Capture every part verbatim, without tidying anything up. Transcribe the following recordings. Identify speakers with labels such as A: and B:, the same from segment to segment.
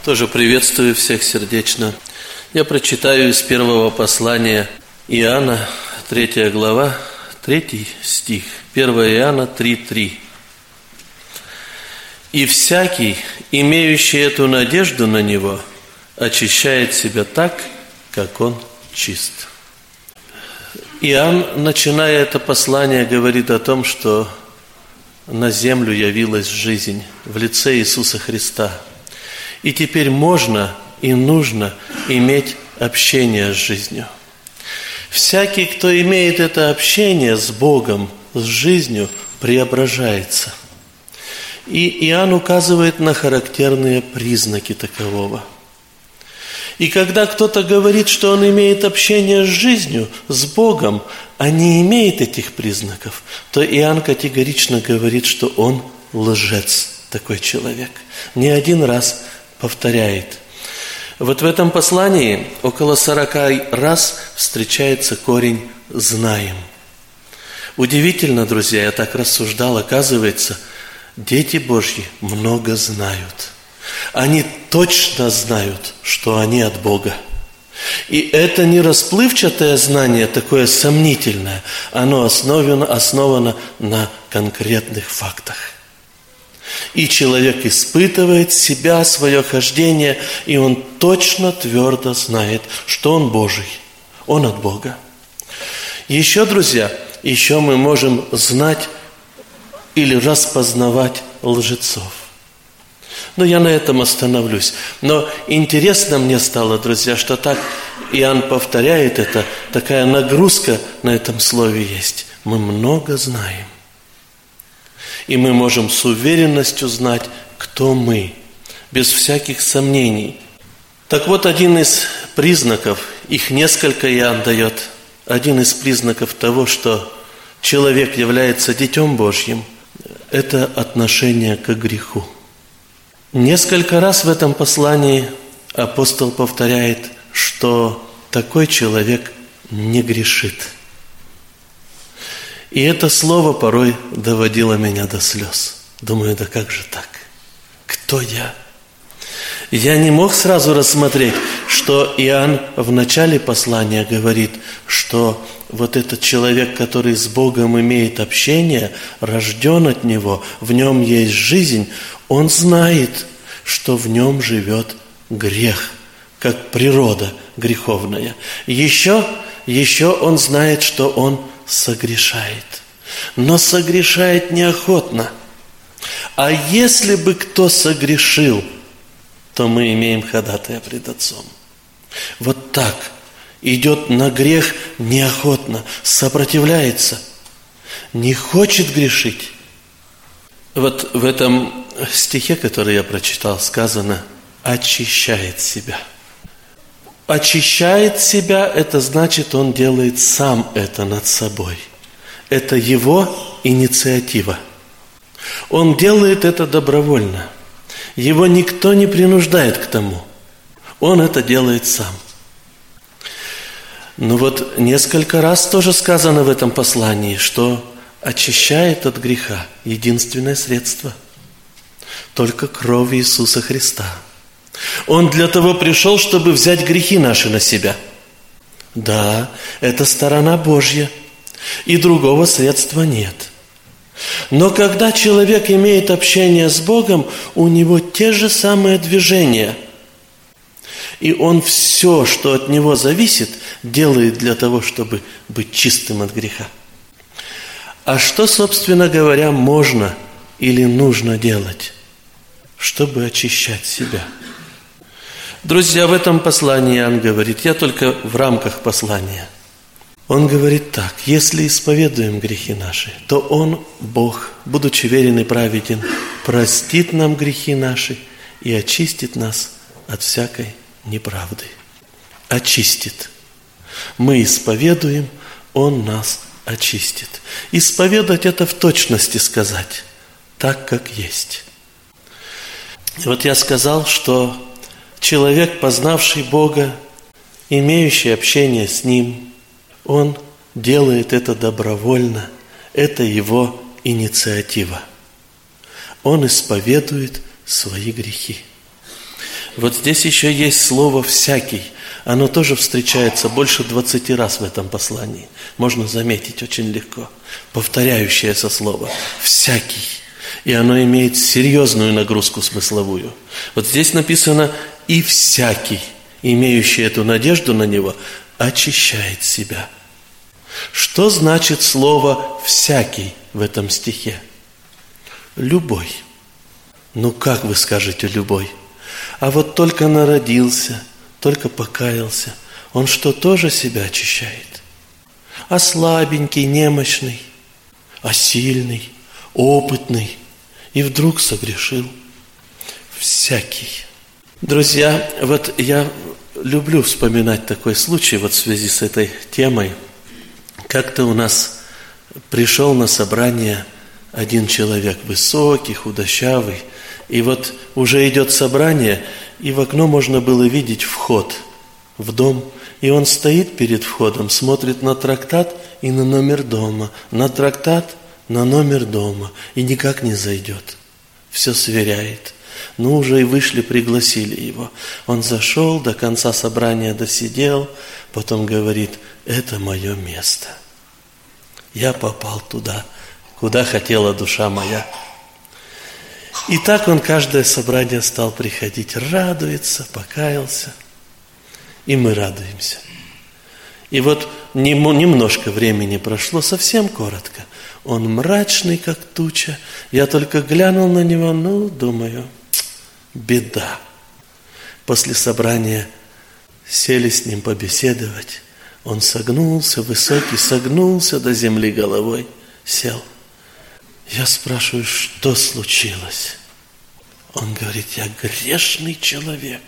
A: Тоже приветствую всех сердечно. Я прочитаю из первого послания Иоанна, третья глава, третий стих. первое Иоанна три три. «И всякий, имеющий эту надежду на Него, очищает себя так, как Он чист». Иоанн, начиная это послание, говорит о том, что на землю явилась жизнь в лице Иисуса Христа. И теперь можно и нужно иметь общение с жизнью. Всякий, кто имеет это общение с Богом, с жизнью, преображается. И Иоанн указывает на характерные признаки такового. И когда кто-то говорит, что он имеет общение с жизнью, с Богом, а не имеет этих признаков, то Иоанн категорично говорит, что он лжец, такой человек. Не один раз повторяет. Вот в этом послании около сорока раз встречается корень «знаем». Удивительно, друзья, я так рассуждал, оказывается, дети Божьи много знают. Они точно знают, что они от Бога. И это не расплывчатое знание, такое сомнительное, оно основано, основано на конкретных фактах. И человек испытывает себя, свое хождение, и он точно твердо знает, что он Божий, он от Бога. Еще, друзья, еще мы можем знать или распознавать лжецов. Но я на этом остановлюсь. Но интересно мне стало, друзья, что так Иоанн повторяет это, такая нагрузка на этом слове есть. Мы много знаем. И мы можем с уверенностью знать, кто мы, без всяких сомнений. Так вот, один из признаков, их несколько Иоанн дает, один из признаков того, что человек является Детем Божьим, это отношение к греху. Несколько раз в этом послании апостол повторяет, что такой человек не грешит. И это слово порой доводило меня до слез. Думаю, да как же так? Кто я? Я не мог сразу рассмотреть, что Иоанн в начале послания говорит, что вот этот человек, который с Богом имеет общение, рожден от Него, в нем есть жизнь, он знает, что в нем живет грех, как природа греховная. Еще, еще он знает, что он согрешает, но согрешает неохотно. А если бы кто согрешил, то мы имеем ходатая пред Отцом. Вот так идет на грех неохотно, сопротивляется, не хочет грешить. Вот в этом стихе, который я прочитал, сказано «очищает себя». Очищает себя, это значит, он делает сам это над собой. Это его инициатива. Он делает это добровольно. Его никто не принуждает к тому. Он это делает сам. Ну вот несколько раз тоже сказано в этом послании, что очищает от греха единственное средство. Только кровь Иисуса Христа. Он для того пришел, чтобы взять грехи наши на себя. Да, это сторона Божья, и другого средства нет. Но когда человек имеет общение с Богом, у него те же самые движения. И он все, что от него зависит, делает для того, чтобы быть чистым от греха. А что, собственно говоря, можно или нужно делать, чтобы очищать себя? Друзья, в этом послании Иоанн говорит, я только в рамках послания. Он говорит так: если исповедуем грехи наши, то Он, Бог, будучи верен и праведен, простит нам грехи наши и очистит нас от всякой неправды. Очистит. Мы исповедуем, Он нас очистит. Исповедать — это в точности сказать, так как есть. Вот я сказал, что человек, познавший Бога, имеющий общение с Ним, он делает это добровольно, это его инициатива. Он исповедует свои грехи. Вот здесь еще есть слово «всякий». Оно тоже встречается больше двадцати раз в этом послании. Можно заметить очень легко. Повторяющееся слово «всякий». И оно имеет серьезную нагрузку смысловую. Вот здесь написано «и всякий, имеющий эту надежду на него, очищает себя». Что значит слово «всякий» в этом стихе? Любой. Ну как вы скажете «любой»? А вот только народился, только покаялся, он что, тоже себя очищает? А слабенький, немощный, а сильный, опытный, и вдруг согрешил? Всякий. Друзья, вот я люблю вспоминать такой случай вот в связи с этой темой. Как-то у нас пришел на собрание один человек, высокий, худощавый, и вот уже идет собрание, и в окно можно было видеть вход в дом, и он стоит перед входом, смотрит на трактат и на номер дома, на трактат, на номер дома, и никак не зайдет. Все сверяет. Ну, уже и вышли, пригласили его. Он зашел, до конца собрания досидел, потом говорит: это мое место. Я попал туда, куда хотела душа моя. И так он каждое собрание стал приходить, радуется, покаялся. И мы радуемся. И вот немножко времени прошло, совсем коротко. Он мрачный, как туча. Я только глянул на него, ну, думаю, беда. После собрания сели с ним побеседовать. Он согнулся, высокий, согнулся до земли головой, сел. Я спрашиваю, что случилось? Он говорит: я грешный человек.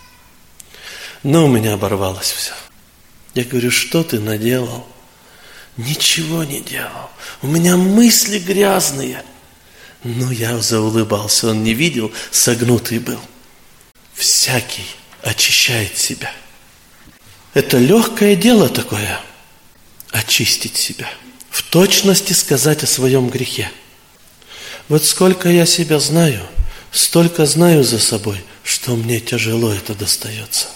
A: Но у меня оборвалось все. Я говорю: что ты наделал? Ничего не делал. У меня мысли грязные. Ну, я заулыбался, он не видел, согнутый был. Всякий очищает себя. Это легкое дело такое, очистить себя, в точности сказать о своем грехе. Вот сколько я себя знаю, столько знаю за собой, что мне тяжело это достается.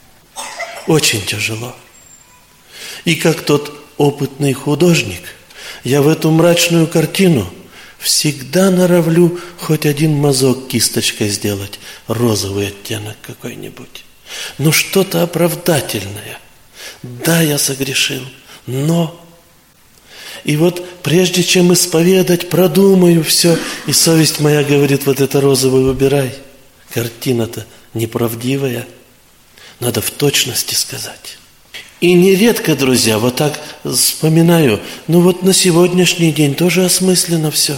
A: Очень тяжело. И как тот опытный художник, я в эту мрачную картину всегда норовлю хоть один мазок кисточкой сделать, розовый оттенок какой-нибудь. Ну, что-то оправдательное. Да, я согрешил, но... И вот прежде чем исповедать, продумаю все, и совесть моя говорит: вот это розовое убирай. Картина-то неправдивая. Надо в точности сказать. И нередко, друзья, вот так вспоминаю, ну вот на сегодняшний день тоже осмысленно все.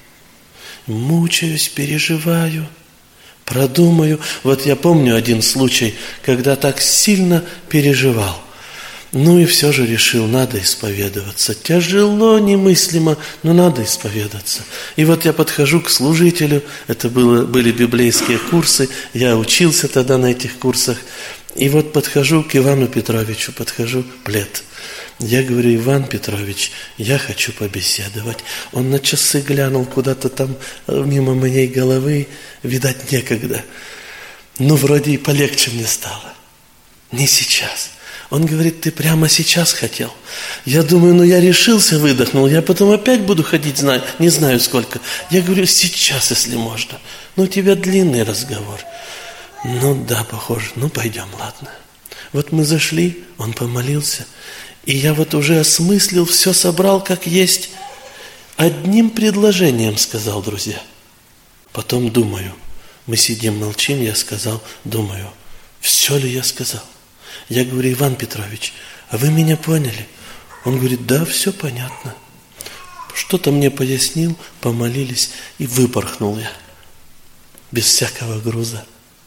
A: Мучаюсь, переживаю, продумаю. Вот я помню один случай, когда так сильно переживал. Ну и все же решил, надо исповедоваться. Тяжело, немыслимо, но надо исповедаться. И вот я подхожу к служителю, это было, были библейские курсы, я учился тогда на этих курсах. И вот подхожу к Ивану Петровичу, подхожу, плед. Я говорю: Иван Петрович, я хочу побеседовать. Он на часы глянул куда-то там мимо моей головы, видать, некогда. Ну, вроде и полегче мне стало. Не сейчас. Он говорит: ты прямо сейчас хотел? Я думаю, ну я решился, выдохнул, я потом опять буду ходить, знаю, не знаю сколько. Я говорю: сейчас, если можно. Ну, у тебя длинный разговор. Ну да, похоже, ну пойдем, ладно. Вот мы зашли, он помолился, и я вот уже осмыслил, все собрал как есть. Одним предложением сказал, друзья. Потом думаю, мы сидим, молчим, я сказал, думаю, все ли я сказал? Я говорю: Иван Петрович, а вы меня поняли? Он говорит: да, все понятно. Что-то мне пояснил, помолились, и выпорхнул я. Без всякого груза.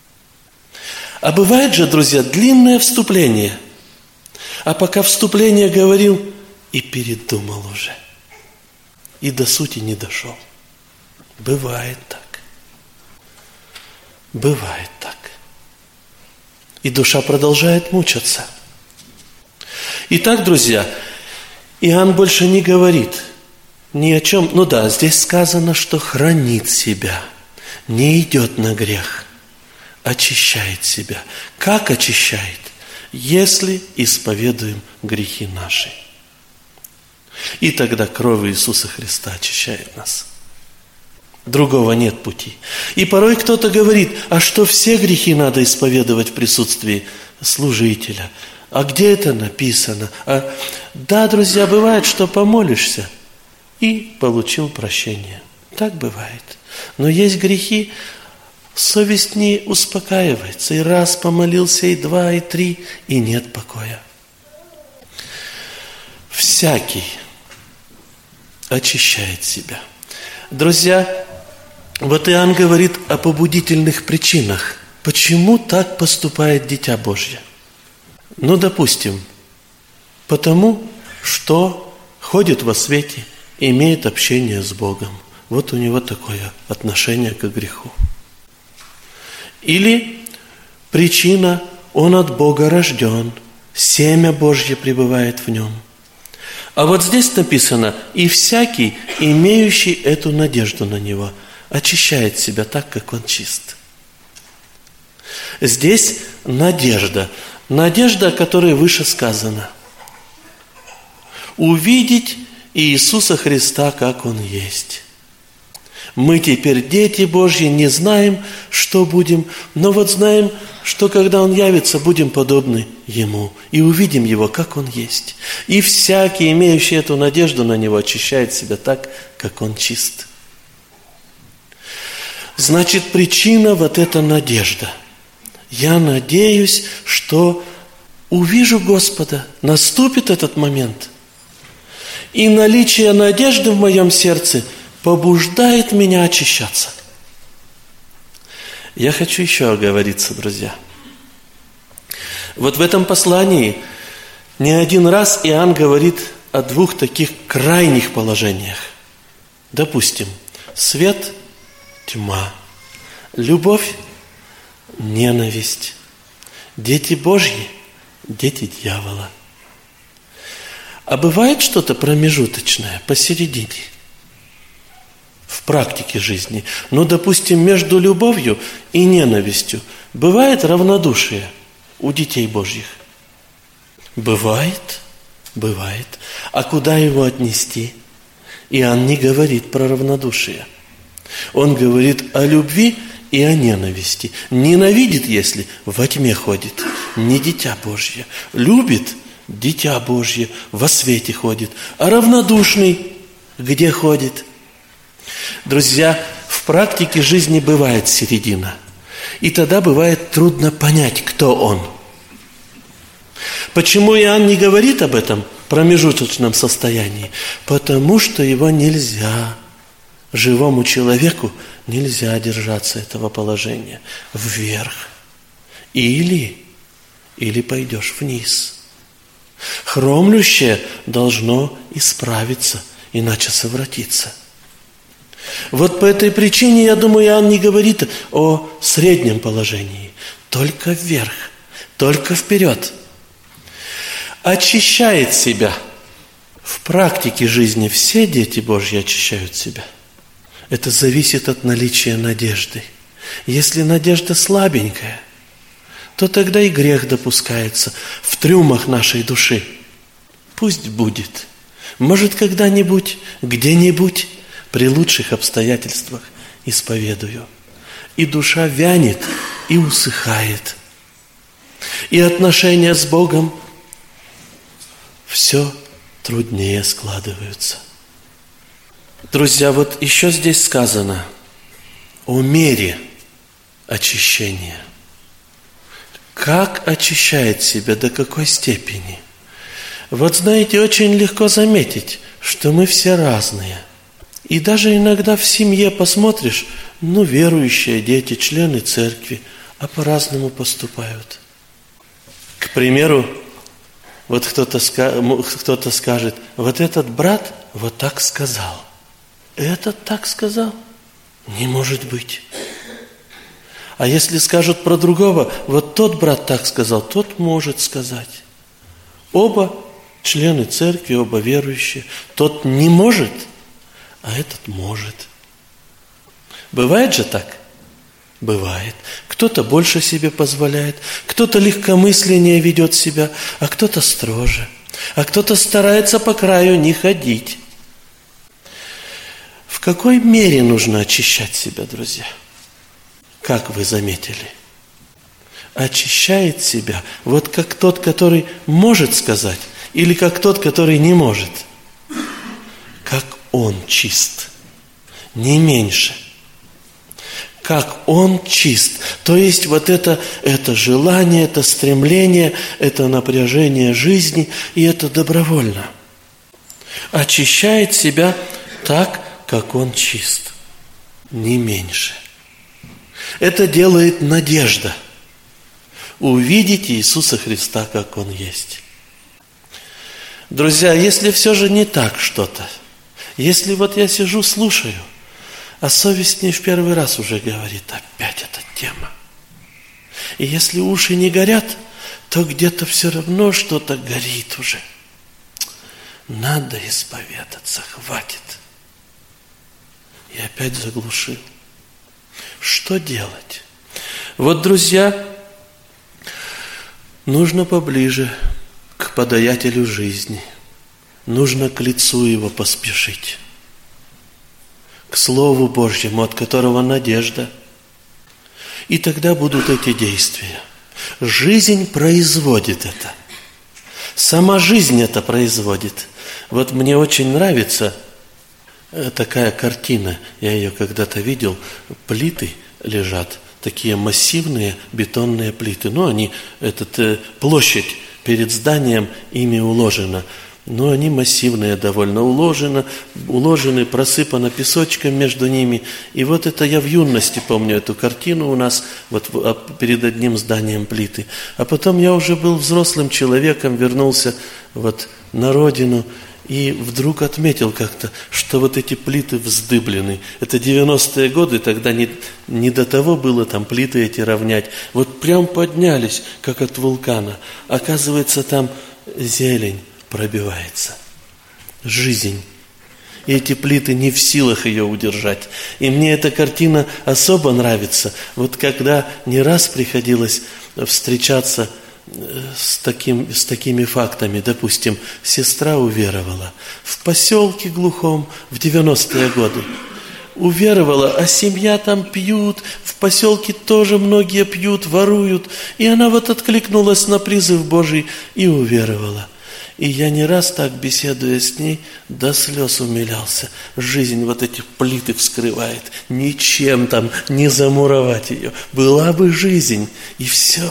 A: А бывает же, друзья, длинное вступление. А пока вступление говорил, и передумал уже. И до сути не дошел. Бывает так. Бывает так. И душа продолжает мучаться. Итак, друзья, Иоанн больше не говорит ни о чем. Ну да, здесь сказано, что хранит себя, не идет на грех. очищает себя. Как очищает? Если исповедуем грехи наши. И тогда кровь Иисуса Христа очищает нас. Другого нет пути. И порой кто-то говорит, а что все грехи надо исповедовать в присутствии служителя? А где это написано? А... Да, друзья, бывает, что помолишься и получил прощение. Так бывает. Но есть грехи, совесть не успокаивается. И раз помолился, и два, и три, и нет покоя. Всякий очищает себя. Друзья, вот Иоанн говорит о побудительных причинах. Почему так поступает Дитя Божье? Ну, допустим, потому что ходит во свете, имеет общение с Богом. Вот у него такое отношение к греху. Или причина, он от Бога рожден, семя Божье пребывает в нем. А вот здесь написано, и всякий, имеющий эту надежду на Него, очищает себя так, как он чист. Здесь надежда. Надежда, о которой выше сказано. Увидеть Иисуса Христа, как Он есть. Мы теперь дети Божьи, не знаем, что будем, но вот знаем, что когда Он явится, будем подобны Ему и увидим Его, как Он есть. И всякий, имеющий эту надежду на Него, очищает себя так, как Он чист. Значит, причина вот эта надежда. Я надеюсь, что увижу Господа, наступит этот момент. И наличие надежды в моем сердце побуждает меня очищаться. Я хочу еще оговориться, друзья. Вот в этом послании не один раз Иоанн говорит о двух таких крайних положениях. Допустим, свет, тьма, любовь, ненависть, дети Божьи, дети дьявола. А бывает что-то промежуточное, посередине, в практике жизни. Ну, допустим, между любовью и ненавистью бывает равнодушие у детей Божьих. Бывает, бывает. А куда его отнести? Иоанн не говорит про равнодушие. Он говорит о любви и о ненависти. Ненавидит, если во тьме ходит, не дитя Божье. Любит дитя Божье, во свете ходит. А равнодушный где ходит? Друзья, в практике жизни бывает середина. И тогда бывает трудно понять, кто он. Почему Иоанн не говорит об этом промежуточном состоянии? Потому что его нельзя, живому человеку нельзя держаться этого положения вверх. Или, или пойдешь вниз. Хромлющее должно исправиться, иначе совратиться. Вот по этой причине, я думаю, Иоанн не говорит о среднем положении. Только вверх, только вперед. Очищает себя. В практике жизни все дети Божьи очищают себя. Это зависит от наличия надежды. Если надежда слабенькая, то тогда и грех допускается в трюмах нашей души. Пусть будет. Может, когда-нибудь, где-нибудь, при лучших обстоятельствах исповедую. И душа вянет и усыхает. И отношения с Богом все труднее складываются. Друзья, вот еще здесь сказано о мере очищения. Как очищает себя, до какой степени? Вот знаете, очень легко заметить, что мы все разные. И даже иногда в семье посмотришь, ну, верующие дети, члены церкви, а по-разному поступают. К примеру, вот кто-то, кто-то скажет, вот этот брат вот так сказал. Этот так сказал? Не может быть. А если скажут про другого, вот тот брат так сказал, тот может сказать. Оба члены церкви, оба верующие. Тот не может, а этот может. Бывает же так? Бывает. Кто-то больше себе позволяет, кто-то легкомысленнее ведет себя, а кто-то строже, а кто-то старается по краю не ходить. В какой мере нужно очищать себя, друзья? Как вы заметили? Очищает себя вот как тот, который может сказать, или как тот, который не может. Как он чист, не меньше. Как он чист. То есть вот это, это желание, это стремление, это напряжение жизни, и это добровольно. Очищает себя так, как он чист, не меньше. Это делает надежда. Увидеть Иисуса Христа, как Он есть. Друзья, если все же не так что-то, если вот я сижу, слушаю, а совесть мне в первый раз уже говорит, опять эта тема. И если уши не горят, то где-то все равно что-то горит уже. Надо исповедаться, хватит. И опять заглушил. Что делать? Вот, друзья, нужно поближе к подаятелю жизни. Нужно к лицу Его поспешить. К Слову Божьему, от которого надежда. И тогда будут эти действия. Жизнь производит это. Сама жизнь это производит. Вот мне очень нравится такая картина. Я ее когда-то видел. Плиты лежат. Такие массивные бетонные плиты. Ну, они, этот, площадь перед зданием ими уложена. Но они массивные довольно, уложены, уложены, просыпано песочком между ними. И вот это я в юности помню эту картину у нас вот перед одним зданием плиты. А потом я уже был взрослым человеком, вернулся вот на родину. И вдруг отметил как-то, что вот эти плиты вздыблены. Это девяностые годы, тогда не, не до того было там плиты эти равнять. Вот прям поднялись, как от вулкана. Оказывается, там зелень пробивается. Жизнь. И эти плиты не в силах ее удержать. И мне эта картина особо нравится. Вот когда не раз приходилось встречаться с, таким, с такими фактами. Допустим, сестра уверовала в поселке глухом в девяностые годы. Уверовала, а семья там пьют, в поселке тоже многие пьют, воруют. И она вот откликнулась на призыв Божий и уверовала. И я не раз так, беседуя с ней, до слез умилялся. Жизнь вот эти плиты вскрывает. Ничем там не замуровать ее. Была бы жизнь, и все.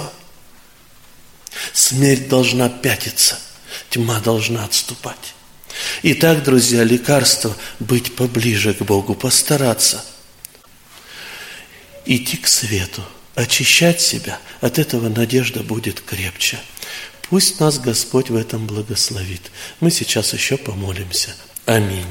A: Смерть должна пятиться, тьма должна отступать. Итак, друзья, лекарство – быть поближе к Богу, постараться. Идти к свету, очищать себя, от этого надежда будет крепче. Пусть нас Господь в этом благословит. Мы сейчас еще помолимся. Аминь.